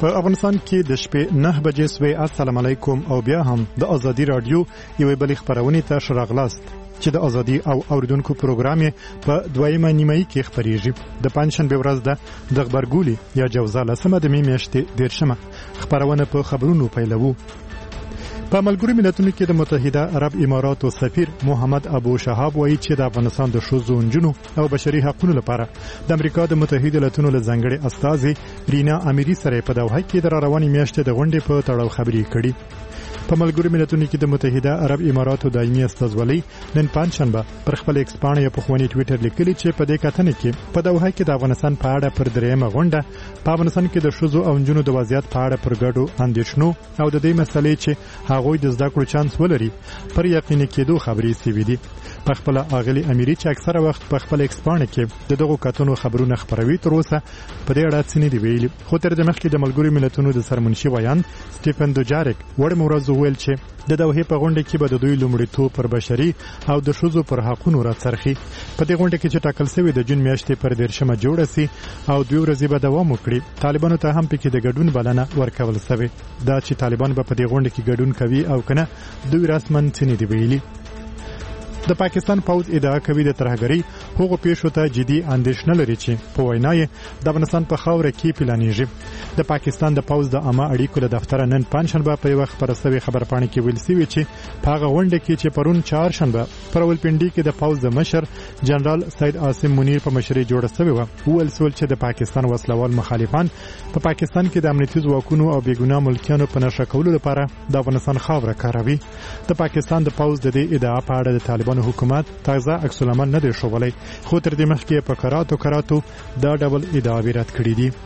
په افغانستان کې د شپې 9 بجې سوی. السلام علیکم او بیا هم د ازادي رادیو یوې بلې خبرونه ته شراغلاست چې د ازادي او اوریدونکو پروګرام په دویمه نیمایي کې خبريږي. د پنځشنبه ورځ د خبرګولي یا جوزا لسمه د میاشتې 13مه خبرونه په خبرونو پیلوو. په ملګرو ملتونو کې د متحده عرب اماراتو سفیر محمد ابو شهاب وایي چې د افغانستان د ښځو نجونو او بشري حقوقو لپاره د امریکا د متحده ایالاتونو له ځانګړي استازي رینا امیری سره په دوحه کې د رواني میاشتې د غونډې په تړاو خبرې کړې. په ملګرو ملتونو کې د متحده عرب اماراتو دایمي استازولۍ نن پنځشنبه پر خپل ایکس باندې په خواني ټوئیټر لیکلي چې په دې کتنه کې په دوحه کې د افغانستان په اړه پر درېمه غونډه په افغانستان کې د ښځو او نجونو د وضعیت په اړه پر ګډو اندېښنو او د دې مسلې چې هغوی د زده کړو چانس ولري پر یقیني کېدو خبرې سوي دي. په خپل اغلی امیری چې اکثره وخت په خپل ایکس باندې کې دغه کتنو خبرونه خبروي تر اوسه په دې اړه څه نه دی ویلي. خو تر دې مخکې د ملګرو ملتونو د سرمنشي ویان سټیفن دوجارک وړ مورز ویل چې د دوحه په غونډه کې به د دوی لومړیتوب پر بشري او د ښځو پر حقوقو راڅرخي. په دې غونډه کې چې ټاکل شوی د جون میاشتې پر 13مه جوړه سي او 2 ورځې به دوام وکړي. طالبانو ته هم پکې د ګډون بلنه ورکول شوې دا چې طالبان به په دې غونډه کې ګډون کوي او کنه دوی رسماً څه نه دی ویلي. د پاکستان پوز ادعا کوي د ترهګرۍ هغو پیښو ته جدي اندېښنه لري چې په وینا یې د افغانستان په خاوره کې پلانېږي. د پاکستان د پوز د عامه اړیکو له دفتره نن پنځشنبه په یو خبره سوي خبرپاڼه کې ویل شوی چې په هغه غونډه کې چې پرون چهارشنبه پر ولپنډي کې د پوز د مشر جنرال سید عاصم منیر په مشرۍ جوړه شوې و. ویل سول چې د پاکستان وسلوال مخالفان په پاکستان کې د امنیتي ځواکونو او بیګناه ملکیانو په نشه کولو لپاره د افغانستان خاوره کاروي. د پاکستان د پوز د دې ادعا په اړه د طالبانو حکومت تازه عکس العمل نه دی ښودلی خو تر دې مخکې په کراتو دا ډول ادعاوې رد کړې دي.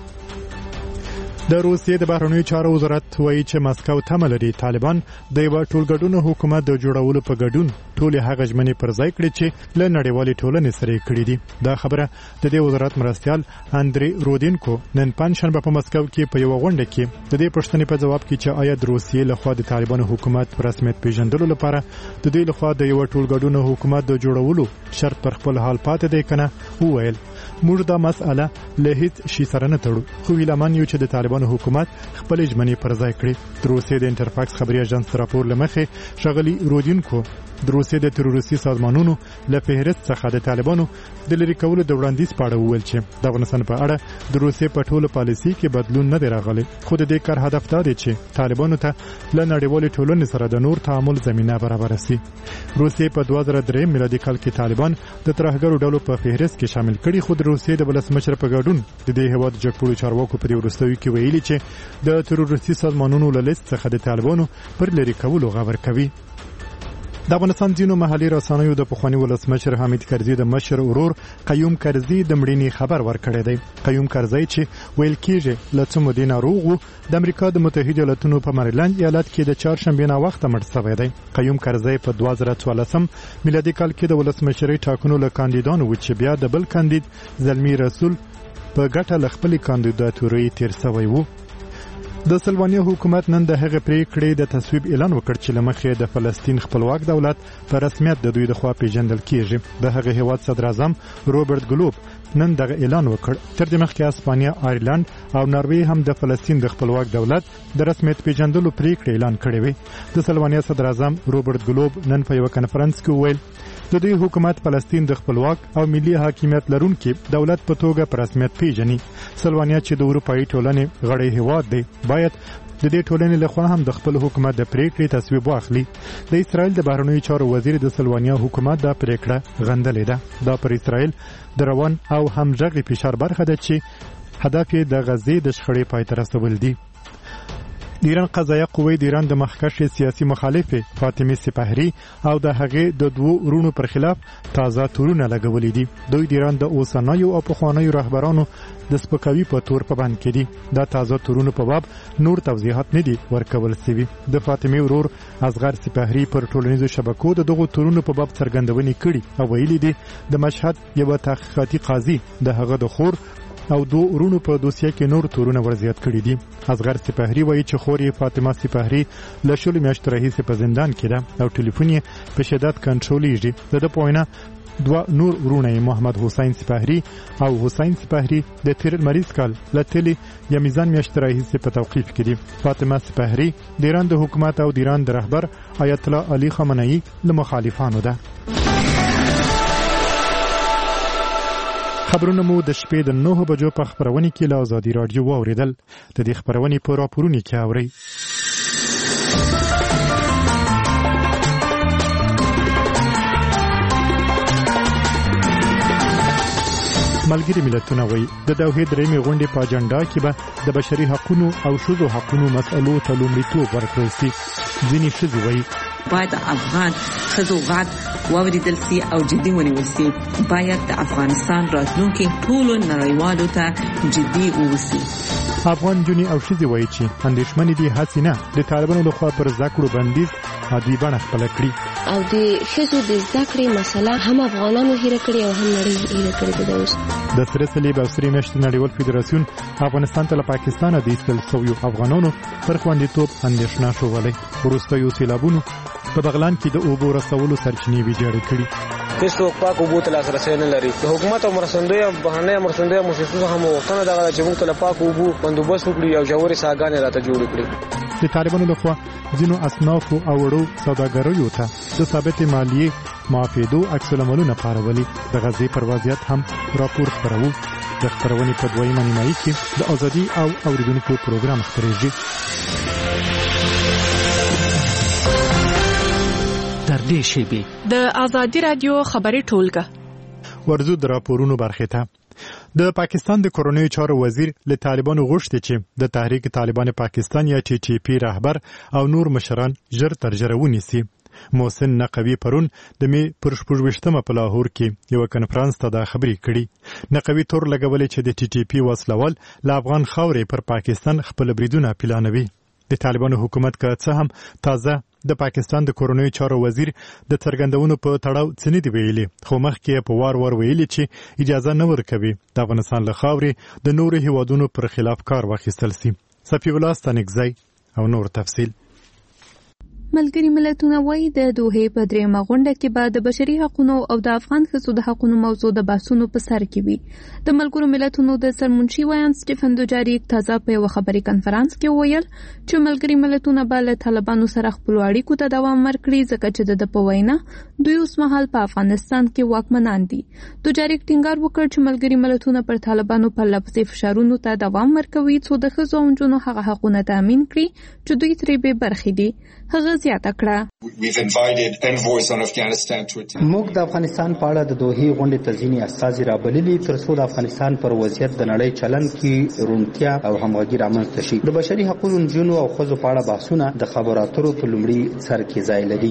د روسیې د بهرنیو چارو وزارت وایي چې مسکو تمه لري طالبان د یو ټولګډونو حکومت د جوړولو په ګډون ټولې هغه ژمنې پر ځای کړي چې له نړیوالې ټولنې سره یې کړي دي. دا خبره د دې وزارت مرستیال اندری رودینکو نن پنځشنبه په مسکو کې په یو غونډه کې د دې پوښتنې په جواب کې چې آیا د روسیې لخوا د طالبانو حکومت په رسمیت پیژندلو لپاره د دې لخوا د یو ټولګډونو حکومت د جوړولو شرط پر خپل حال پاتې دی کنه وویل موږ دا مسأله له هیڅ شي سره نه تړو خو ویلمان یو چې د طالبانو حکومت خپل ژمنې پر ځای کړي. د روسیې د انټرفاکس خبري اژانس راپور لمخې شغلي رودینکو د روسیې د تروریستي سازمانونو له فهرست څخه د طالبانو د لری کولو د وړاندیز په اړه وویل چې د افغانستان په اړه د روسیې په ټولو پالیسي کې بدلون نه دی راغلی خو د دې کار هدف دا دی چې طالبانو ته له نړیوالې ټولنې سره د نور تعامل زمينه برابر شي. روسیې په 2003 میلادي کال کې طالبان د ترهګرو ډلو په فهرست کې شامل کړي خو د روسیې د ولسمشر په ګډون د دې هیواد جګپوړو چارواکو په دې وروستیو کې ویلي چې د تروریستي سازمانونو له لیست څخه د طالبانو پر لری کولو غور کوي. د افغانستان ځینو محلي رسنیو د پخوانی ولسمشر حامد کرزي د مشر ورور قیوم کرزي د مړینې خبر ورکړی دی. قیوم کرزي چې ویل کېږي له څو مودې ناروغ و د امریکا د متحده ایالاتونو په مریلند ایالت کې د چهارشنبه نه وخت مړ شوی دی. قیوم کرزي په 2014 میلادي کال کې د ولسمشرۍ ټاکنو له کاندیدانو و چې بیا د بل کاندید زلمی رسول په ګټه ل خپل کاندیداتوري تیر شوی و. د سلوانیا حکومت نن د هغه پریکړې د تصویب اعلان وکړ چې لمخې د فلسطین خپلواک دولت په رسمیت د دوی د خوا پیژندل کیږي. د هغه هیواد صدر اعظم روبرت ګلوب نن دغه اعلان وکړ. تر دې مخکې اسپانیا، آیرلند او ناروې هم د فلسطین د خپلواک دولت د رسمیت پیژندلو پریکړې اعلان کړې وې. د سلوانیا صدر اعظم روبرت ګلوب نن په یو کانفرنس کې وویل د دوی حکومت فلسطین د خپلواک او ملي حاکمیت لرونکي دولت په توګه په رسمیت پیژني. سلوانیا چې د اروپایي ټولنې غړی هیواد دی باید د دې ټولنې لخوا هم د خپل حکومت د پریکړې تصویب واخلي. د اسرائیل د بهرنیو چارو وزیر د سلوانیا حکومت دا پریکړه غندلې ده. دا پر اسرائیل د روان او همغږي فشار برخه ده چې هدف یې د غزې د شخړې پای ته رسول دي. د ایران قضایه قوې د ایران د مخکښ سیاسي مخالفه فاطمه سپهري او د هغې د دوو ورونو پر خلاف تازه تورونه لګولې دي. دوی د ایران د اوسنیو او پخوانیو رهبرانو د سپکاوي په تور په بند کې دي. دا تازه تورونه په باب نور توضیحات نه دي ورکول شوي. د فاطمه ورور اصغر سپهري پر ټولنیزو شبکو د دغو تورونو په باب څرګندونې کړي او ویلي دي د مشهد یو تحقیقاتي قاضي د هغه د خور او دو ورونو په دوسیه کې نور تورونه ورزیات کړي دي. اصغر سپهري وایي چې خور یې فاطمه سپهري له شلو میاشتو راهیسې په زندان کې ده او ټلیفون یې په شدت کنټرولېږي. د ده په وینا دوه نور ورونه محمد حسین سپهري او حسین سپهري د تیر مریض کال لتلی یا میزان میاشت راهیسې په توقیف کې دي. فاطمه سپهري د ایران د حکومت او د ایران د رهبر آیت الله علي خامنه‌ای له مخالفانو ده. خبرونه مو د شپې د 9 بجو په خبرونه کې له آزادي رادیو واوریدل. د دې خبرونه په راپورونه کې اورئ. ملګری ملتونه وایي د دوحې درېمې غونډې په اجنډا کې به د بشري حقوقو او ښځو حقوقو مسئلو ته لومړیتوب ورکړل شي. ځینې ښځې وایي باید افغان ښځو غږ واوریدل شي او جدي ونیول شي. باید د افغانستان راتلونکي ټولو نړیوالو ته جدي ووسی. افغان جونې او ښځې وایي چې اندېښمنې دي هڅې نه د طالبانو لخوا پر زده کړو بندیز عادي بڼه خپله کړي او د ښځو د زده کړې مسله هم افغانانو هیره کړې او هم نړۍ هیره کړې ده. اوس د سره صلیب او سرې میاشتې نړیوال فدراسیون افغانستان ته له پاکستانه د ایستل شویو افغانانو پر خوندیتوب اندېښنه شولې. وروستیو سیلابونو په بغلان کې د اوبو رسولو سرچینې ویجاړې کړي. هیڅوک پاک اوبو ته لاسرسی نه لري. د حکومت او مرستندویه بهرنۍ مرستندویه مؤسسو هم وختونه دغه چې موږ ته پاک اوبو بندوبست وکړي او ژورې ساګانې راته جوړې کړي. د طالبانو لخوا ځینو اصنافو او وړو سوداګریو ته د ثابت مالیې معافیدو عکس العملونه پارولي. د غزې پر وضعیت هم راپور خپرو. د خبرونې په دویمه نیمایي کې د ازادي او اوریدونکو پروګرام خپرېږي. در دې شیبې د ازادي رادیو خبري ټولګه ورزو د راپورونو برخه ته. د پاکستان د کورونیو چارو وزیر له طالبانو غوښتي چې د تحریک طالبان پاکستان یا ټي ټي پی رهبر او نور مشران ژر تر ژره ونیسي. محسن نقوي پرون د می پر 28مه په لاهور کې یو کنفرانس ته دا خبرې کړي. نقوي تور لګولې چې د ټي ټي پی وسلوال له افغان خاورې پر پاکستان خپل بریدونه پلانوي. د طالبانو حکومت که څه هم تازه د پاکستان د کورونیو چارو وزیر د څرګندونو په تړاو څه نه دی ویلي، خو مخکې په وار ویلي چې اجازه نه ورکوي د افغانستان له خاورې د نورو هیوادونو پر خلاف کار واخیستل شي. صفی الله ستانکزی او نور تفصیل. ملګری ملتونه وایي د دوحې په درېیمه غونډه کې به د بشري حقوقو او د افغان ښځو د حقوقو موضوع د بحثونو په سر کې وي. د ملګرو ملتونو د سرمنشي ویان سټیفن دوجاریک تازه په یو خبري کنفرانس کې ویل چې ملګری ملتونه به له طالبانو سره خپل اړیکو ته دوام ورکړي ځکه چې د په وینا دوی اوس مهال په افغانستان کې واکمنان دي. دوجاریک ټینګار وکړ چې ملګری ملتونه پر طالبانو په لفظي فشارونو ته دوام ورکوي څو د ښځو او نجونو هغه حقوقونه تامین کړي چې دوی ترې بې برخې دي. هغه زیاته کړه موږ د افغانستان په اړه د دوحې غونډې ته ځینې استازي رابللي ترڅو د افغانستان پر وضعیت د نړۍ چلند کې روڼتیا او همغږي رامنځته شي. د بشري حقوقو نجونو او ښځو په اړه بحثونه د خبرو اترو په لومړي سر کې ځای لري.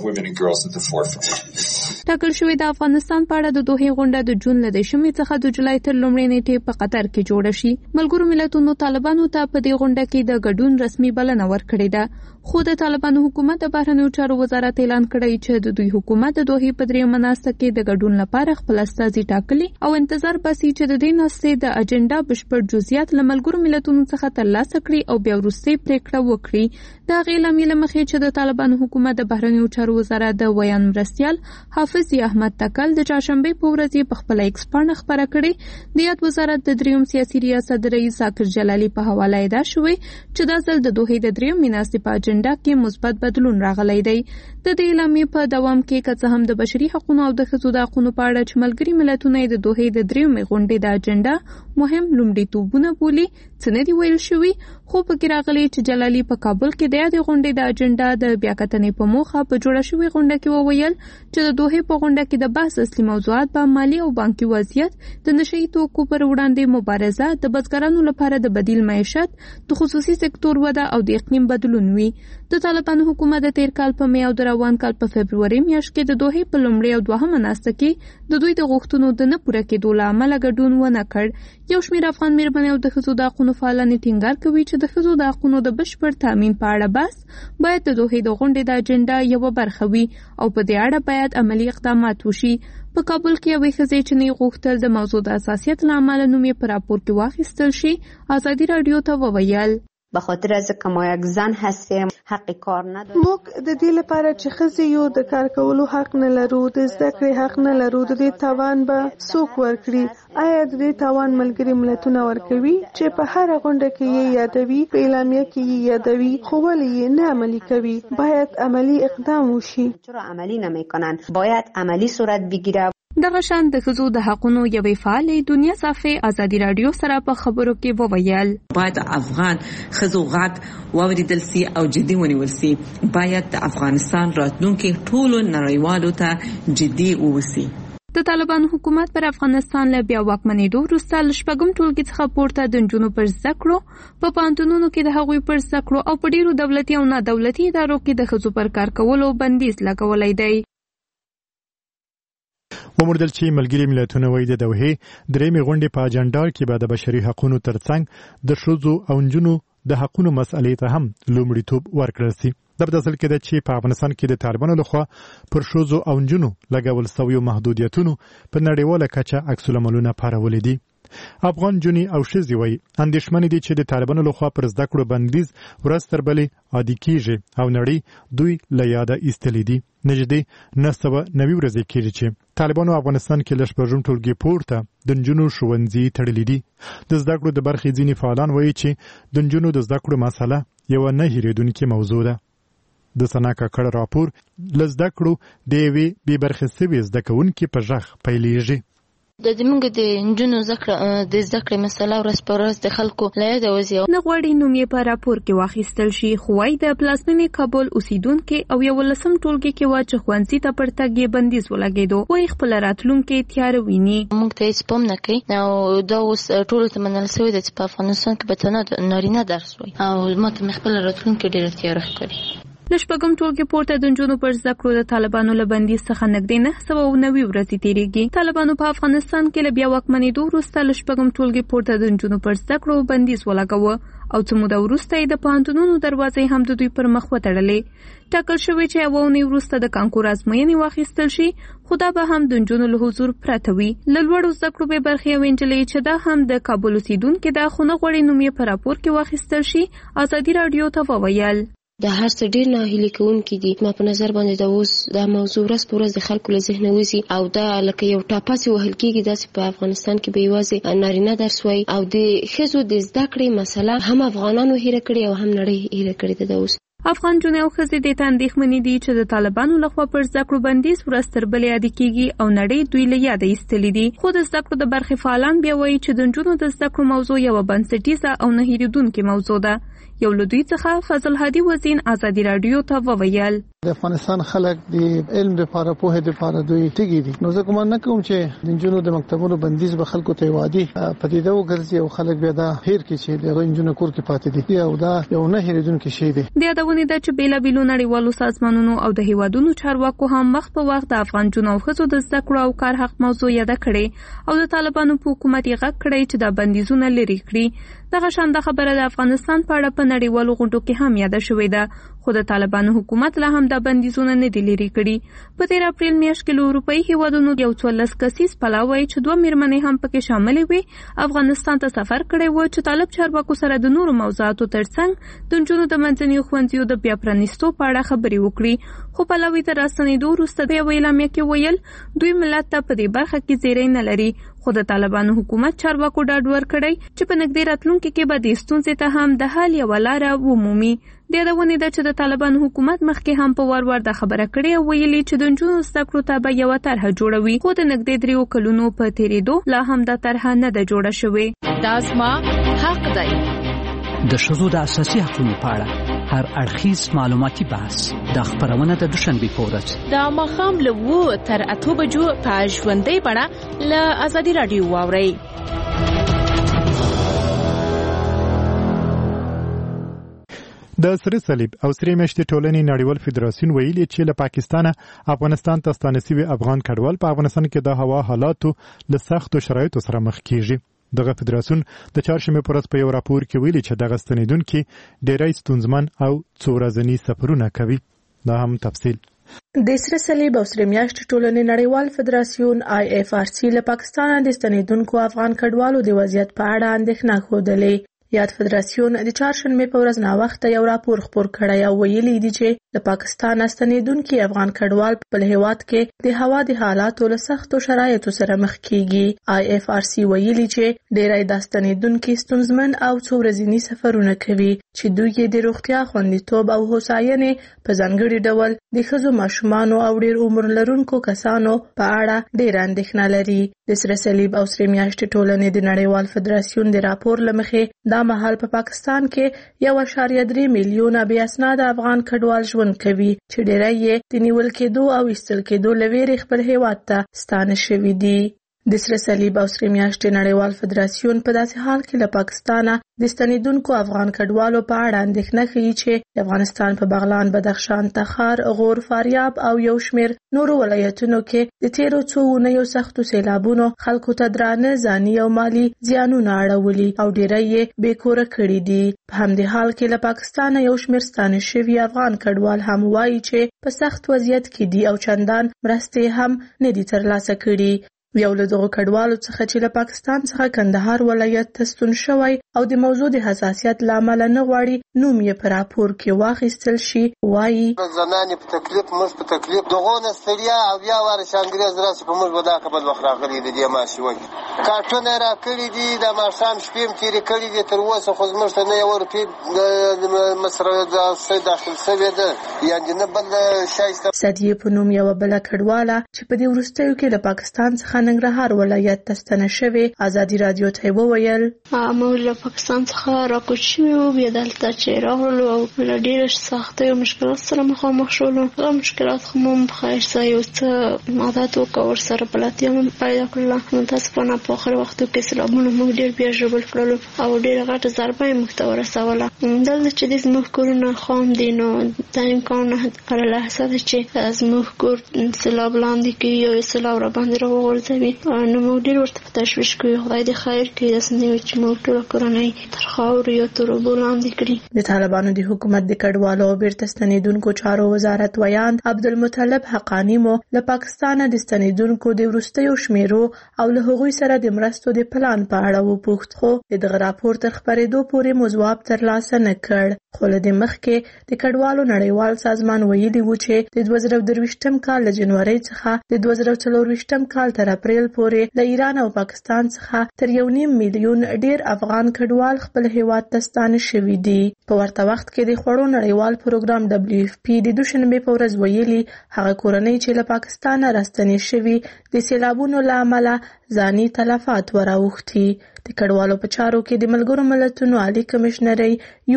ټاکل شوې د افغانستان په اړه د دوحې غونډه د جون له 10 څخه د جولای تر لومړۍ نیټې په قطر کې جوړه شي. ملګرو ملتونو طالبانو ته په دې غونډه کې د ګډون رسمي بلنه ورکړې ده، خو د طالبانو حکومت د بهرنیو چارو وزارت اعلان کړی چې د دوی حکومت د دوحې په درېیمه ناسته کې د ګډون لپاره خپل استازي ټاکلي او انتظار باسي چې د دې ناستې د اجنډا بشپړ جزئیات له ملګرو ملتونو څخه ترلاسه کړي او بیا وروستۍ پریکړه وکړي. دا غي لامل مخې چې د طالبانو حکومت د بهرنیو چارو وزارت د ویان مرستيال حافظ احمد تکل د چهارشنبه په ورځ په خپل ایکس باندې خبره کړې. د یاد وزارت د دریم سیاسي ریاست رئیس ذاکر جلالی په حواله ادا شوې چې دا ځل د دوحې د دریم ناستې په اجنډا کې مثبت بدلون راغلی دی. د دې اعلامیې په دوام کې که څه هم د بشري حقوقو او د ښځو د حقوقو په اړه چې ملګري ملتونه د دوحې د دریمې غونډې د اجنډا مهم لومړیتوبونه بولي څه نه دی ویل شوي، خو پکې راغلی چې جلالی په کابل کې د یادې غونډې د اجنډا د بیاکتنې په موخه په جوړه شوې غونډه کې وویل چې د دوحې په غونډه کې د بحث اصلي موضوعات به مالی او بانکي وضعیت، د نشئی توکو پر وړاندې مبارزه، د بزګرانو لپاره د بدیل معیشت، د خصوصي سکتور وده او د اقلیم بدلون وي. د طالبانو حکومت د تیر کال په می او د روان کال په فبرवरी میاشت کې د دوحې په لومړۍ او دوهمه ناسته کې د دوی د غوښتنو د نه پوره کېدو له امله ګډون ونه کړ. یو شمېر افغان مېرمنې او د ښځو د حقوقو فعالانې ټینګار کوي چې د ښځو د حقوقو د بشپړ تامین په اړه بحث باید د دوحې د غونډې د اجنډا یوه برخه وي او په دې اړه باید عملی اقدامات وشي. په کابل کې یوې ښځې چې نه غوښتل د موضوع د حساسیت له امله نوم یې په راپور کې واخیستل شي، ازادي رادیو ته وویل به خاطر از که ما یک زن هستیم حق کار نداریم. موږ د دې لپاره چې ښځې یو د کار کولو حق نه لرو، د زده کړې حق نه لرو، د دې توان به څوک ورکړي؟ آیا د دې توان ملګري ملتونه ورکوي چې په هر غونډه کې یې یادوي، په اعلامیه کې یې یادوي، خو ولې یې نه عملي کوي؟ باید عملی اقدام وشي. چرا عملی نمیکنن؟ باید عملی صورت بگیره. دغه شان د ښځو د حقونو یوې فعالې دنیا صافي ازادي رادیو سره په خبرو کې وویل باید افغان ښځو غږ واوریدل سي او جدي ونیول سي. باید د افغانستان راتلونکي ټولو نړیوالو ته جدي ووسی. د طالبانو حکومت پر افغانستان له بیا واکمنېدو وروسته له شپږم ټولګي څخه پورته د نجونو پر زده کړو په پوهنتونونو کې د هغوی پر زده کړو او په ډیرو دولتي او نه دولتي ادارو کې د ښځو پر کار کولو بندیز لګولی دی. وموردل چې ملګري ملتونه وایي د دوحې درېمې غونډې په اجنډا کې به د بشري حقوقو ترڅنګ د ښځو او نجونو د حقوقو مسئلې ته هم لومړیتوب ورکړل شي. د بدل کې د چې په افغانستان کې د طالبانو لخوا پر ښځو او نجونو لګول شویو محدودیتونو په نړیواله کچه عکس العملونه پارولې دي. افغان جونی او ښځې وایي اندېښمنې دي چې د طالبانو لخوا پر زده کړو بندیز ورځ تر بلې عادي کیږي او نړۍ دوی له یاده ایستلې دي. نږدې 990 ورځې کېږي چې طالبانو افغانستان کې له شپږم ټولګي پورته د نجونو ښوونځي تړلي دي. د زده کړو د برخې ځینې فعالان وایي چې د نجونو د زده کړو مسله یوه نه هېرېدونکې موضوع ده. د سنا کاکړ راپور له زده کړو د یوې بې برخې سوې زده کوونکې په غږ پیلېږي. زموږ د نجونو د زده کړې مسله ورځ په ورځ د خلکو له یاده وځي. نه غواړي نوم یې په راپور کې واخیستل شي، خو وايي د پلازمینې کابل اوسیدونکي او 11 ټولګي کې وا چې ښوونځي ته پر تګ یې بندیز ولګېدو. وايي خپل راتلونکي تیاره ویني. موږ ته هیڅ پام نه کوي او دا اوس ټولو ته منل شوی دی چې په افغانستان کې به نارینه درس وایي او ما ته خپل راتلونکي ډېره تیاره ښکاري. له شپږم ټولګي پورته د نجونو پر زده کړو د طالبانو له بندیز څخه نږدې 990 ورځې تېرېږي. طالبانو په افغانستان کې له بیا واکمنېدو وروسته له شپږم ټولګي پورته د نجونو پر زده کړو بندیز ولګاوه او څه موده وروسته یې د پوهنتونونو دروازې هم د دوی پر مخ وتړلې. ټاکل شوی چې یوه اونۍ وروسته د کانکور ازموینې واخیستل شي، خو دا به هم د نجونو له حضور پرته وي. له لوړو زده کړو بې برخې یوې نجلۍ چې دا هم د کابل اوسیدونکې ده خو نه غواړي نوم یې په راپور کې واخیستل شي، ازادي راډیو ته وویل دا هر څه ډیر ناهیلي کوونکي دي. ما په نظر باندې دا اوس دا موضوع ورځ په ورځ د خلکو له ذهنه وځي او دا لکه یو ټاپاسې وهل کېږي داسې په افغانستان کې به یوازې نارینه درس وایي او د ښځو د زده کړې مسله هم افغانانو هیره کړې او هم نړۍ هیره کړې ده. اوس افغان جونې او ښځې دې ته اندېښمنې دي چې د طالبانو لخوا پر زده کړو بندیز ورځ تر بلې عادي کېږي او نړۍ دوی له یاده ایستلي دي. خو د زده کړو د برخې فعالان بیا وایي چې د نجونو د زده کړو موضوع یوه بنسټیزه او نه هېرېدونکې موضوع ده. یو له دوی څخه فضل هادي وزین ازادي راډیو ته وویل د افغانستان خلک د علم لپاره پوهه لپاره دوی تیږي دي. نو زه کوم نه کوم چې د نجونو د مکتبونو بندیز به خلکو ته وادي پدیده وګرځي او خلک بیا دا هیر کې چې د نجونو کور کې پاتې دي او دا یو نه هېرېدونکې شی دی. د یادونې ده چې بیلابیلو نړیوالو سازمانونو او د هیوادونو چارواکو هم وخت په وخت د افغان جنو او ښځو د زده کړو او کار حق موضوع یاده کړې او د طالبانو په حکومت یې غږ کړی چې دا بندیزونه لرې کړي. دغه شان د خبره د افغانستان په اړه په نړیوالو غونډو کې هم یاده شوې ده، خو د طالبانو حکومت لا هم دا بندیزونه نه دي لرې کړي. په 13 اپریل میاشت کې له اروپایي هیوادونو یو 14 کسیز پلاو وایي چې 2 میرمنې هم پکې شاملې وي افغانستان ته سفر کړی و چې طالب چارواکو سره د نورو موضوعاتو ترڅنګ د نجونو د منځنیو ښوونځیو د بیا پرانیستو په اړه خبرې وکړي. خو پلاوي ته راستنېدو وروسته د یوې اعلامیه کې ویل دوی ملت ته په دې برخه کې زیری نه لري، خو د طالبانو حکومت چارواکو ډاډ ورکړی چې په نږدې راتلونکي کې به د ستونزې ته هم د حل یوه لاره ومومي. د یادونې ده چې د طالبانو حکومت مخکې هم په وار وار دا خبره کړې او ویلي چې د نجونو زده کړو ته به یوه طرحه جوړوي، خو د نږدې 3 کلونو په تېرېدو لا هم دا طرحه نه ده جوړه شوې. دا زما حق دی. د ښځو د اساسي حقوقو په اړه هر اړخیز معلوماتي بحث د خبرونه د دوشنبې په ورځ د ماښام له 7 تر 8 بجو په ژوندۍ بڼه له ازادي راډیو واورئ. د سره صلیب او سره میشتي ټولنې نړیوال فدراسیون ویلي چې له پاکستانه افغانستان ته ستانه شوي افغان کډوال په افغانستان کې د هوا حالاتو له سختو شرایطو سره مخ کیږي. دغه فدراسیون د چهارشنبې په ورځ په یو راپور کې ویلي چې دغه ستنېدونکي ډېری ستونزمن او څو ورځني سفرونه کوي. دا هم تفصیل د سره صلیب او سره میاشتې ټولنې نړیوال فدراسیون IFRC له پاکستانه د ستنېدونکو افغان کډوالو د وضعیت په اړه اندېښنه ښودلې. یاد فدراسیون د چهارشنبه په ورځ ناوخته یو راپور خپور کړی او ویلي دی چې د پاکستان ستنیدونکي افغان کډوال په هیواد کې د هوا د حالاتو له سختو شرایطو سره مخ کیږي. IFRC ویلي چې ډیری د ستنیدونکي ستونزمن او څو ورځني سفرونه کوي چې دوی یې د روغتیا خوندیتوب او هوساینې په ځانګړي ډول د ښځو ماشومانو او ډیر عمر لرونکو کسانو په اړه ډیر اندېښنه لري. د سره صلیب او سره میاشتې ټولنې د نړیوال فدراسیون د راپور له مخې دا مهال په پاکستان کې 1.3 میلیونه بې اسناده افغان کډوال ژوند کوي چې ډیری یې د نیول کېدو او ایستل کېدو له ویرې خپل هیواد ته ستانه شوي دي. د سره صلیب او سره میاشتې نړیوال فدراسیون په داسې حال کې له پاکستانه د ستنیدونکو افغان کډوالو په اړه اندېښنه ښیي چې د افغانستان په بغلان، بدخشان، تخار، غور، فاریاب او یو شمېر نورو ولایتونو کې د تیرو څو اونیو سختو سیلابونو خلکو ته درانه ځاني او مالي زیانونه اړولي او ډیری یې بې کوره کړي دي. په همدې حال کې له پاکستانه یو شمېر ستانه شوي افغان کډوال هم وایي چې په سخت وضعیت کې دي او چندان مرستې هم نه دي ترلاسه کړي. یو له دغو کډوالو څخه چې له پاکستان څخه کندهار ولایت ته ستون شوی او د موضوع د حساسیت له امله نه غواړي نوم یې په راپور کې واخیستل شي وایي زنانې په تکلیف موږ په تکلیف دغونه ستړیا او بیا وارث انګریز راسي په موږ به دا قبل وخت راغلي دي د ماشي وای کارټونه را کړی دي د ماشام شپې تیرې کړی دي تر اوسه خو زموږ ته نه یو روپۍ د مصر د څه داخل شوی ده یعنې نه بل شایسته سدیه په نوم یو بل کډواله چې په دې وروستیو کې له پاکستان څخه ننګرهار ولایت ته ستنه شوې ازادي رادیو ته وویل موږ له پاکستان څخه راکوچ شوو بیا دلته چې راغلو او له ډېرو سختیو او مشکلاتو سره مخامخ شولو. هغه مشکلات خو مو بخیر ځای یو څه عادت وکړو ورسره بلدتیا مو پیدا کړله. متاسفانه په آخر وختو کې سیلابونو موږ ډېر بیا ژوبل کړلو او ډېره غټه ضربه یې موږ ته ورسوله. دلته چې د زموږ کورونه خام دي نو دا امکان هره لحظه ده چې زموږ کور سیلاب لاندې کړي یا سیلاب راباندې راوغورځوي نو موږ ډېر ورته په تشویش کوو. خدای دې خیر کړي داسې نه وي چې موږ ټوله کورنۍ تر خاورو یا تر اوبو لاندې کړي. د طالبانو د حکومت د کډوالو او بیرته ستنیدونکو چارو وزارت ویاند عبدالمطلب حقانی مو له پاکستانه د ستنیدونکو د وروستیو شمیرو او له هغوی سره د مرستو د پلان په اړه وپوښت خو د دغه راپور تر خپرېدو پورې مو ځواب ترلاسه نه کړ. خو له دې مخکې د کډوالو نړیوال سازمان ویلي و چې د 2023 کال له جنورۍ څخه د 2024 کال تر اپریل پورې له ایران او پاکستان څخه تر 1.5 میلیون ډیر افغان کډوال خپل هیواد ته ستانه شوي دي. په ورته وخت کې د خوړو نړیوال پروګرام WFP د دوشنبه په ورځ ویلي هغه کورنۍ چې له پاکستانه راستنې شوي د سیلابونو له امله ځاني تلفات وراوښتي. د کډوالو په چارو کې د ملګرو ملتونو عالی کمشنرۍ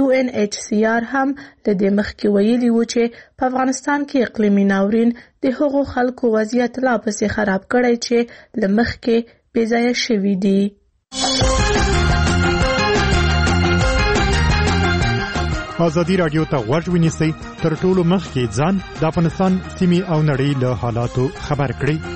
UNHCR هم له دې مخکې ویلي و چې په افغانستان کې اقلیمي ناورین د هغو خلکو وضعیت لا پسې خراب کړی چې له مخکې بې ځایه شوي دي. ازادي رادیو ته غوږ ونیسئ تر ټولو مخکې ځان د افغانستان سیمې او نړۍ له حالاتو خبر کړئ.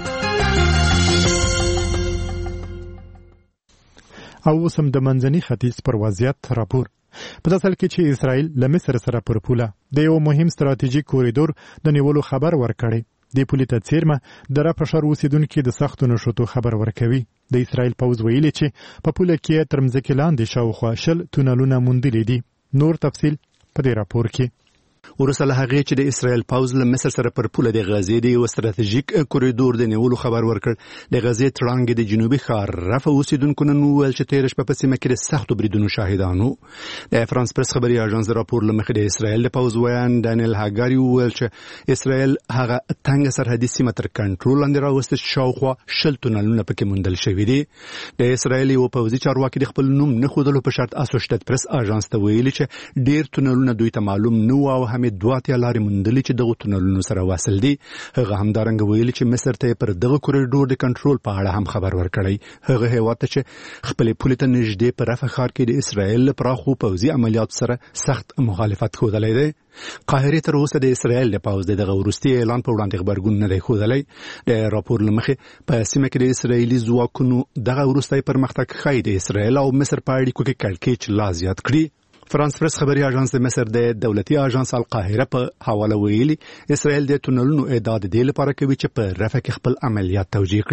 او اوسم د منځني ختیځ پر وضعیت راپور. په داسې حال کې چې اسرائیل له مصر سره پر پوله د یو مهم ستراتیژیک کوریدور د نیولو خبر ورکړی. د پولې ته څیرمه د رافشار اوسیدونکو د سختو نښتو خبر ورکوي. د اسرائیل پوځ ویلي چې په پوله کې تر مځکې لاندې شاوخوا 10 تونلونه موندلي دي. نور تفصیل په دې راپور کې. وروسته له هغې چې د اسرائیل پوځ له مصر سره پر پوله د غزې د یو ستراتیژیک کوریدور د نیولو خبر ورکړ. د غزې تړانګې د جنوبي ښار رفح اوسیدونکو نن وویل چې تېره شپه په سیمه کې د سختو بریدونو شاهدانو. د فرانس پرس خبري اژانس د راپور له مخې د اسرائیل د پوځ ویان دانیل هاګاری وویل چې اسرائیل هغه تنګ سرحدي سیمه تر کنټرول لاندې راوسته چې شاوخوا 10 تونلونه پکې موندل شوي دي. د اسرائیل یو پوځي چارواکي د خپل نوم نه ښودلو په شرط اسوشیټډ پرس اژانس ته ویلي چې ډېر تونلونه دوی ته معلوم نه و او همې 2 لارې موندلې چې دغه تونلونو سره وصل دي. هغه همدارنګه ویلي چې مصر ته پر دغه کوریډور د کنټرول په اړه هم خبر ورکړی. هغه هیواد ته چې خپل پولې ته نږدې په رفح ښار کې د اسرائیل پراخو پوځي عملیاتو سره سخت مخالفت ښودلی دی. قاهرې تر اوسه د اسرائیل د پوځ دغه وروستي اعلان په وړاندې غبرګون نه دی ښودلی. د راپور له مخې په سیمه کې د اسرائیلي ځواکونو دغه وروستی پرمختګ ښایي د اسرائیل او مصر په اړیکو کې کړکېچ لا زیات کړي. فرانس پرس خبري اژانس د مصر د دولتي اژانس القاهره په حواله ویلي اسرائیل د تونلونو اعداد د لپاره کوي چې په رفح کې خپل عملیات توجیه کړي.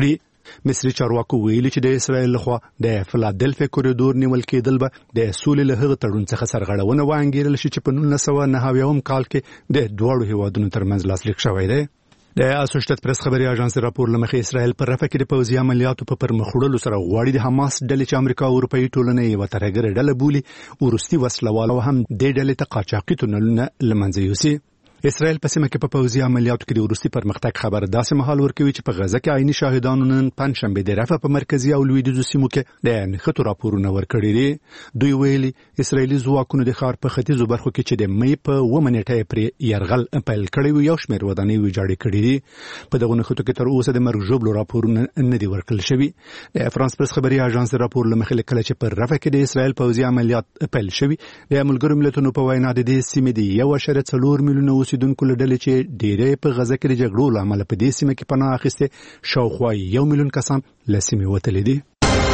مصري چارواکو ویلي چې د اسرایل لخوا د فلادلفیا کوریډور نیول کېدل به د سولې له هغه تړون څخه سرغړونه وانګیرل شي چې په 1999 کال کې د دوه هیوادونو ترمنځ لاسلیک شوی دی. د اسوسییټډ پریس خبري اژانس راپور لمخې اسرائیل پر رفح کې د پوځي عملیاتو په پرمخوړلو سره غواړي د حماس ډلې چې امریکا او اروپאי ټولنه یې وترګره ډله بولي ورستي وسلوال او هم د ډلې ته قاچاقي تونلونه لمنځه یوسي. اسرائیل په سیمه کې په پوځي عملیاتو کې د ورستي پرمختګ خبر داسې مهال ورکوي چې په غزه کې عیني شاهدانو نن پنځشنبه د رفح په مرکزي او لویدیځو سیمو کې د نښتو راپورونه ورکړي دي. دوی ویلي اسرائیلي ځواکونو د ښار په ختیځو برخو کې چې د مې په 1 نیټه پرې يرغل پیل کړی یو شمېر ودانۍ ویجاړې کړې دي. په دغه نښتو کې تر اوسه د مرګ ژوبلو راپورونه نه دي ورکړل شوي. د فرانس پریس خبري اژانس راپور لمخې کله چې په رفح کې د اسرائیل پوځي عملیات پیل شوي د ملګرو ملتونو په وینا د دې سیمې د 1.4 میلیون اوسیدونکو له ډلې چې ډېرې په غزه کې د جګړو لامل په دې سیمه کې پناه اخیسته شاوخوا 1 میلیون کسان له سیمې وتلي دي.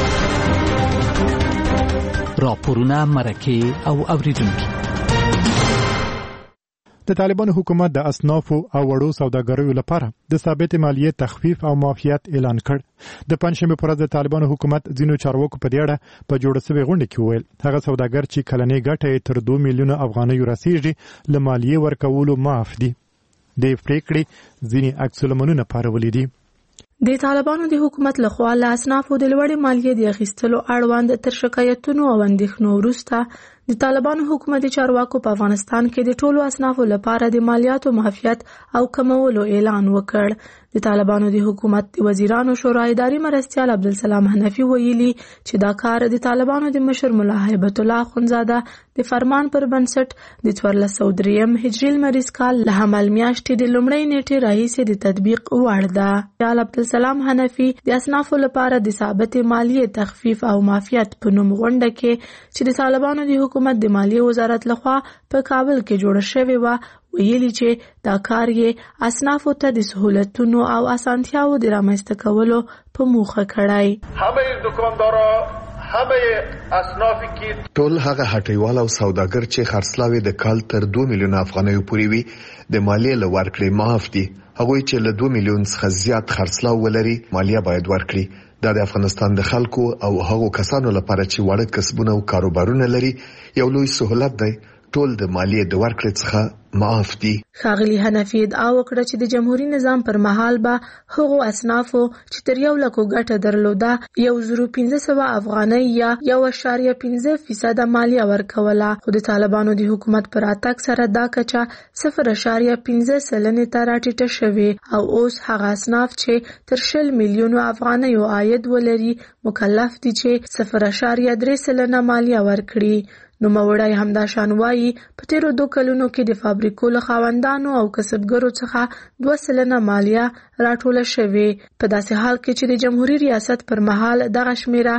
راپورونه مرکه او اوریدونکو. د طالبانو حکومت د اصناف او وړو سوداګرو لپاره د ثابت مالیې تخفیف او معافیت اعلان کړ. د پنځشنبه پر ورځ د طالبانو حکومت ځینو چارواکو په دې اړه په جوړه شوې غونډه کې وویل هغه سوداګر چې کلنۍ ګټه تر 2 میلیون افغانۍ رسیدي له مالیې ورکولو معاف دي. د پریکړې ځینې عکس العملونه پارولې دي. د طالبانو د حکومت لخوا له اصنافو د لوړې مالیې د اخیستلو اړوند تر شکایتونو او اندېښنو وروسته د طالبانو حکومتي چارواکو په افغانستان کې د ټولو اصنافو لپاره د مالیاتو معافیت او کمولو اعلان وکړ. د طالبانو د حکومت د وزیرانو شورا اداري مرستیال عبدالسلام حنفي ویلي چې دا کار د طالبانو د مشر مولا هیبت الله اخونزاده د فرمان پر بنسټ د 1403 هجري لمریز کال له حمل میاشتې د لومړۍ نیټې راهیسې د تطبیق وړ ده. عبدالسلام حنفي د اصنافو لپاره د ثابت مالیې تخفیف او معافیت په نوم غونډه کې چې د طالبانو د حکومت د مالیې وزارت لخوا په کابل کې جوړه شوې و ویلي چې دا کار یې اصنافو ته د سهولتونو او اسانتیاو د رامنځته کولو په موخه کړای. همه دکاندارا همه اصنافی کې ټول هغه هټیوال او سوداګر چې خرڅلاوي د کال تر 2 میلیون افغانۍ پورې وي د مالیې له ورکړې معاف دي. هغه چې له 2 میلیون څخه زیات خرڅلاو ولري مالیه باید ورکړي. دا د افغانستان د خلکو او هغو کسانو لپاره چې وړ کسبونه او کاروبارونه لري یو لوی سہولت دی. ټول د مالیې د ورکړې څخه معاف دي. ښاغلي حنفي ادعا وکړه چې د جمهوریت نظام پر مهال به هغو اصنافو چې تر 1 لک ګټه درلوده 1500 افغانۍ یا 1.5% مالیه ورکوله، خو د طالبانو د حکومت پر اتاک سره دا کچه 0.5% ته راټیټه شوې او اوس هغه اصناف چې تر 10 میلیون افغانۍ عاید ولري مکلف دي چې 0.3% مالیه ورکړي. نو موړای همدا شانوایی په تیرو 2 کلونو کې د فابریکو له خاوندانو او کسبګرو څخه 2% مالیه راټوله شوې، په داسې حال کې چې د جمهوریت ریاست پر مهال دغه شمیره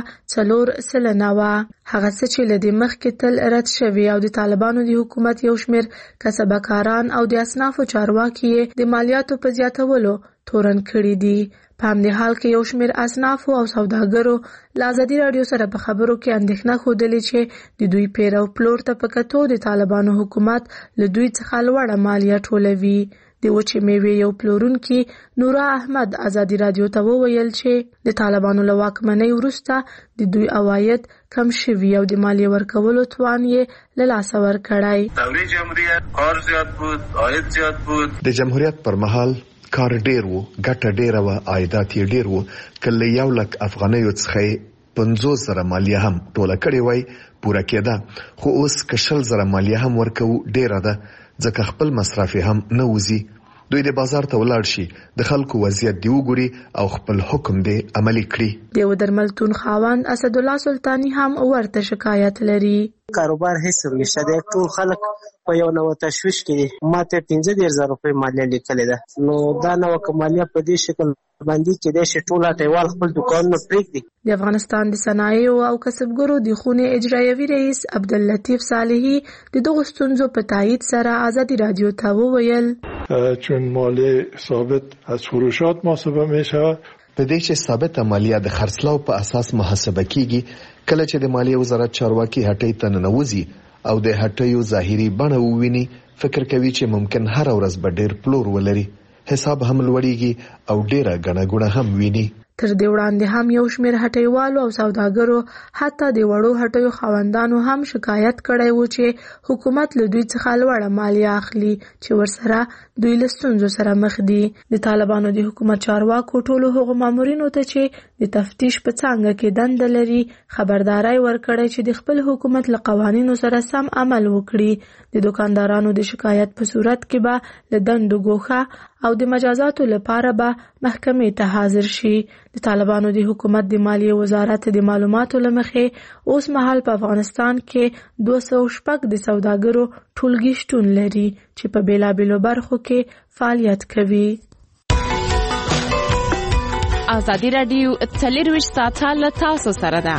4% وه. هغه څه چې له دې مخکې تل رد شوي او د طالبانو د حکومت یو شمیر کسبکاران او د اصنافو چارواکي د مالیاتو په زیاتولو تورن کړي دي. په همدې حال کې یو شمیر اصنافو او سوداګرو له ازادي راډیو سره په خبرو کې اندېښنه ښودلې چې د دوی پیر او پلور ته په کتو د طالبانو حکومت له دوی څخه لوړه مالیه ټولوي. د وچې میوې یو پلورونکي نورا احمد ازادي راډیو ته وویل چې د طالبانو له واکمنۍ وروسته د دوی عواید کم شوي او د مالیې ورکولو توان یې له لاسه ورکړی. دوره جمهوریت کار زیات بود، عاید زیات بود. د جمهوریت پر مهال کار ډیر وو، ګټه ډیره وه، عایدات یې ډیر وو. کله 1 لک افغانیو څخه 50,000 مالیه هم ټوله کړې وای پوره کېده، خو اوس که 100,000 مالیه هم ورکوو ډیره ده ځکه خپل مصرف هم نه وځي. دوی د بازار ته ولاړ شي، د خلکو وضعیت دی وګوري او خپل حکم دی عملی کړي. د ودرملتون خاوند اسدالله سلطانی هم ورته شکایت لري. کاروبار هیڅ نشته دی، ټول خلک په یو نوع تشویش کې. ماته 15,000 روپۍ مالیه لیکلې ده، نو دا نوع مالیه په دې شکل باندې کې د شټول هټیوال خپل دکانونه پرېږدي. د افغانستان د صنایعو او کسبګرو د خونې اجرایوي رئیس عبداللطیف صالحي د دغو ستونزو په تایید سره ازادي راډیو ته وویل چون مالیه ثابت از فروشات محاسبه میشه. په دې چې ثابته مالیه د خرڅلاو په اساس محاسبه کیږي، کله چې د مالیې وزارت چارواکي هټۍ ته ننوځي او د هټیو ظاهري بڼه وویني، فکر کوي چې ممکن هر ورځ به ډیر پلور ولري، حساب هم لوړیږي او ډیره ګڼه ګوڼه هم ویني. تر دې وړاندې هم یو شمېر هټیوالو او سوداګرو حتی د وړو هټیو خاوندانو هم شکایت کړی و چې حکومت له دوی څخه لوړه مالیه اخلي چې ورسره دوی له ستونزو سره مخ دي. د طالبانو د حکومت چارواکو ټولو هغو مامورینو ته چې د تفتیش په څانګه کې دنده لري خبرداری ورکړی چې د خپل حکومت له قوانینو سره سم عمل وکړي. د دکاندارانو د شکایت په صورت کې به له دندو ګوښه او د مجازاتو لپاره به محکمې ته حاضر شي. د طالبانو د حکومت د مالیې وزارت د معلوماتو له مخې اوس مهال په افغانستان کې 206 د سوداګرو ټولګي شتون لري چې په بیلابیلو برخو کې فعالیت کوي. ازادي راډیو 24 ساعته له تاسو سره ده.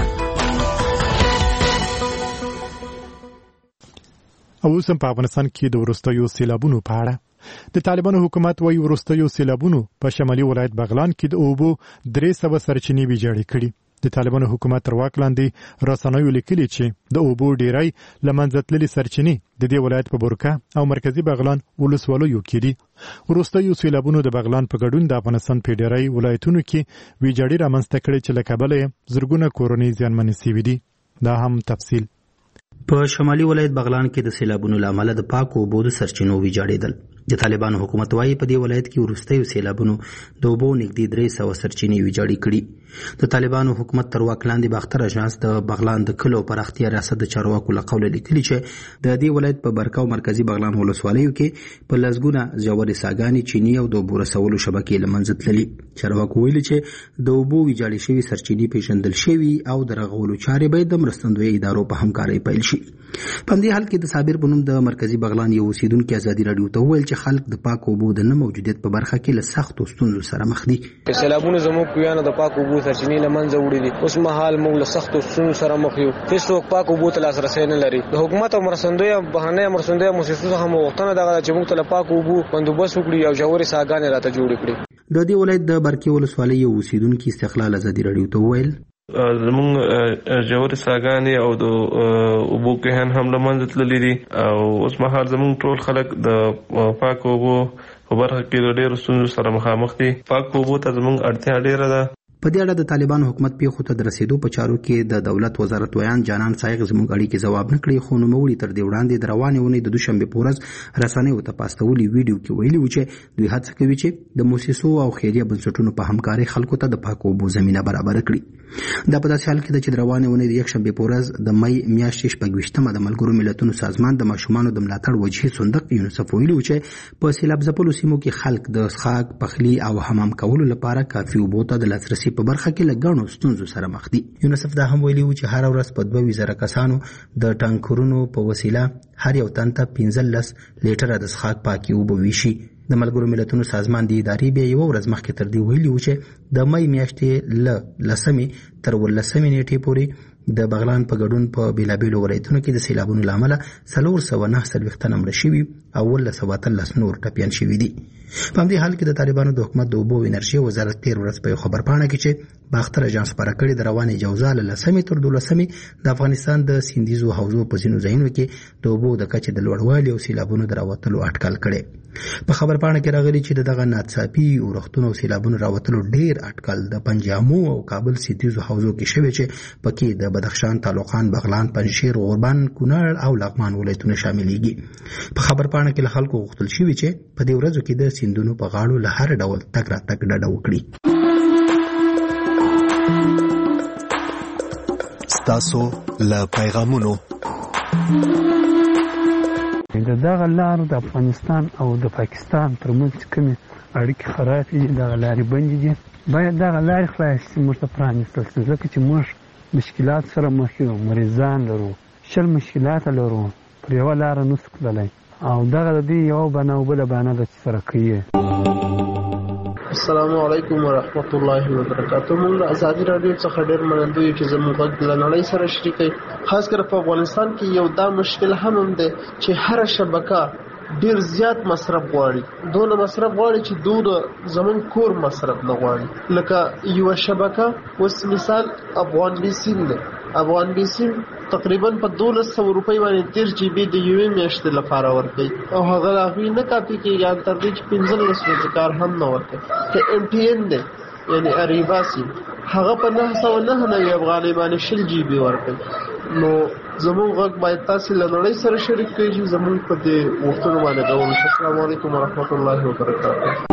او اوس په افغانستان کې د وروستیو سیلابونو په اړه د طالبانو حکومت وايي وروستیو سیلابونو په شمالي ولایت بغلان کې د اوبو 300 سرچینې ویجاړې کړي. د طالبانو حکومت تر واک لاندې رسنیو لیکلي چې د اوبو ډیری لمنځه تللې سرچینې د دې ولایت په بورکه او مرکزی بغلان ولسوالیو کې دي. وروستیو سیلابونو د بغلان په ګډون د افغانستان په ډیری ولایتونو کې ویجاړې رامنځته کړې چې له کبله زرګونه کورنۍ زیانمنې شوي دي. دا هم تفصیل. په شمالي ولایت بغلان کې د سیلابونو لامل د پاکو اوبو د سرچینو ویجاړېدل. د طالبانو حکومت وايي په دې ولایت کې وروستیو سیلابونو د اوبو نږدې 300 سرچینې ویجاړې کړي. د طالبانو حکومت تر واک لاندې باختر اژانس د بغلان د کلو پراختیا ریاست د چارواکو له قوله لیکلي چې د دې ولایت په برکه او مرکزی بغلان ولسوالیو کې په لسګونه ژورې ساګانې چینی او د اوبو رسولو شبکې له منځه تللي. چارواکو ویلي چې د اوبو ویجاړې شوي سرچینې پیژندل شوي او د رغولو چارې باید د مرستندویه ادارو په همکارۍ پیل شي. په دې حال کې د صابر بنوم د مرکزی بغلان یو اوسیدونکو ازادي راډیو ته وویل چې خلک د پاک اوبو د نه موجودیت په برخه کې له سختو ستونزو سره مخ دي. سیلابونه زموږ کویانه د پاک اوبو سرچینې له منځه وړي دي. اوس مهال موږ له سختو ستونزو سره مخ یو. هیڅوک پاک اوبو ته لاسرسی نه لري. د حکومت او مرستندویه بهرنۍ مرستندویه مؤسسو څخه غوښتنه ده چې موږ ته له پاک اوبو بندوبست وکړي او ژورې ساګانې راته جوړې کړي. د دې ولایت د برکې ولسوالۍ یو اوسیدونکو استقلال ازادي راډیو ته وویل زمونږ ژورې ساګانې او د اوبو کهن هم له منځه تللي دي او اوس مهال زمونږ ټول خلک د پاک اوبو په برخه کې د ډېرو ستونزو سره مخامخ دي. پاک اوبو ته زمونږ اړتیا ډېره ده. په دې اړه د طالبانو حکومت پیښو ته د رسیدو په چارو کې د دولت وزارت ویان جانان سایغ زموږ اړیکې ځواب نه کړی، خو نوموړي تر دې وړاندې د روانې اونۍ د دوشنبه په ورځ رسنیو ته پاستولي ویډیو کې ویلي و چې دوی هڅه کوي چې د موسسو او خیریه بنسټونو په همکارۍ خلکو ته د پاکو اوبو زمینه برابر کړي. دا په داسې حال کې چې د روانې اونۍ د یکشنبه په ورځ د مې میاشتې 28مه د ملګرو ملتونو سازمان د ماشومانو د ملاتړ وجهي صندوق یونیسف ویلي و چې په سیلاب ځپلو سیمو کې خلک د څښاک، پخلي او حمام کولو لپاره کافي اوبو ته د لاسرسي په برخه کې لګڼو ستونزو سره مخ دي. یونیسف دا هم ویلي و چې هر ورځ په 2000 کسانو د ټانکرونو په وسیله هر یو تن ته 15 لیټره د څښاک پاکي اوبه ویشي. د ملګرو ملتونو سازمان د ادارې بیا یو ورځ مخکې تر دې ویلي و چې د مې میاشتې له 10 تر 18 نیټې پورې د بغلان په ګډون په بیلابیلو ولایتونو کې د سیلابونو لامل 409 تنه مړه شوي او 113 نور ټپیان شوي دي. په همدې حال کې د طالبانو د حکومت د اوبو او انرژي وزارت تیر ورځ په خبرپاڼه کې چې باختر اژانس خبره کړې د روانې جوزا له 10 تر 12 د افغانستان د سیندیزو حوزو په ځینو ځایونو کې د اوبو د کچې د لوړوالي او سیلابونو د راوتلو اټکل کړي. په خبرپاڼه کې راغلي چې دغه ناڅاپي اورښتونو او سیلابونو راوتلو ډیر اټکل د پنجامو او کابل سیندیزو حوزو کې شوی چې پکې د بدخشان، تعلقان، بغلان، پنجشیر، غوربان، کونړ او لغمان ولایتونه شاملېږي. په خبرپاڼه کې له خلکو غوښتل شوی چې په دې ورځو کې د سیندونو په غاړو له هر ډول تګ راتګ ډډه وکړي. ستاسو له پیغامونو دغه لارو د افغانستان او د پاکستان ترمنځ کومې اړیکې خرابې دي، دغه لارې بندې دي، باید دغه لارې خلاصې شي، موږ ته پرانیستل شي، ځکه چې موږ مشکلات سره مخ یو، مریضان لرو، 20 مشکلات لرو، پر یوه لاره نسو تللی او دغه د دې یوه بانه او بله بانه ده چې سره کوي. السلام علیکم ورحمت الله وبرکاته. موږ له ازادي راډیو څخه ډېر مننه یو چې زموږ غږ له نړۍ سره شریکوي. خاص کر په افغانستان کې یو دا مشکل هم دی چې هره شبکه ډیر زیات مصرف غواړي، دونه مصرف غواړي چې دونه زمون کور مصرف نه غواړي. لکه یو شبکه اوس مثال افغان بیسیم ده، افغان بیسیم تقریبا په 1200 روپۍ باندې 13 GB د یوې میاشتې لپاره ورکوي او هغه هغوی نه کافي کېږي تر دې چې 15 ورځې کار هم نه ورکوي. که MTN ده یعنی اریبا سیم هغه په 999 افغانۍ باندې 20 GB ورکړي. نو زموږ غږ باید تاسو له نړۍ سره شریک کړئ چې زموږ په دې وختونو باندې ډول. السلام علیکم ورحمت الله وبرکاته.